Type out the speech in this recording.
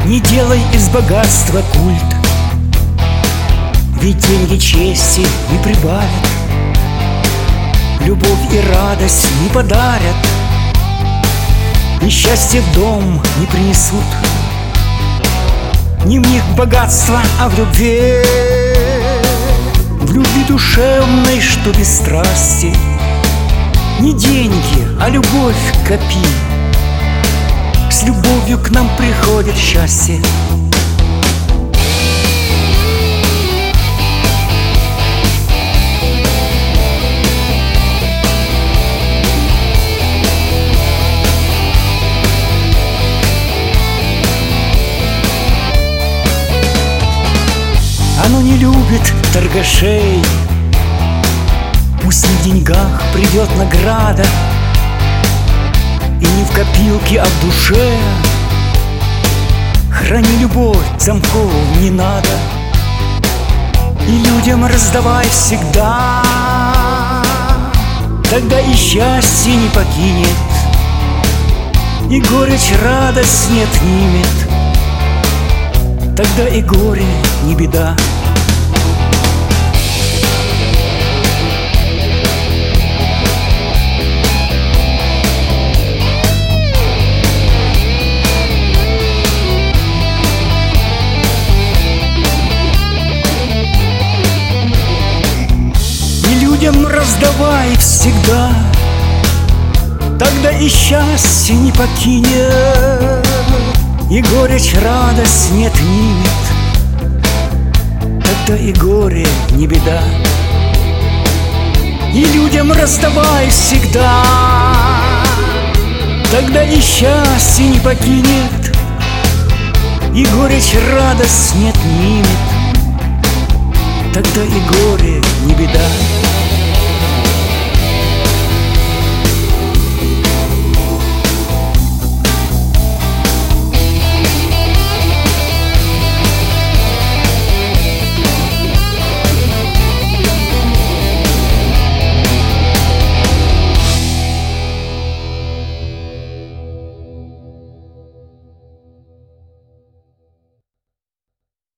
Не делай из богатства культ, ведь деньги чести не прибавят, любовь и радость не подарят, и счастье в дом не принесут. Не в них богатство, а в любви душевной, что без страсти. Не деньги, а любовь копи, с любовью к нам приходит счастье. Оно не любит торгашей, пусть не в деньгах придет награда, и не в копилке, а в душе. Храни любовь, замков не надо, и людям раздавай всегда. Тогда и счастье не покинет, и горечь радость не отнимет. Тогда и горе не беда. Людям раздавай всегда, тогда и счастье не покинет, и горечь радость не отнимет. Тогда и горе не беда. И людям раздавай всегда, тогда и счастье не покинет, и горечь радость не отнимет. Тогда и горе не беда.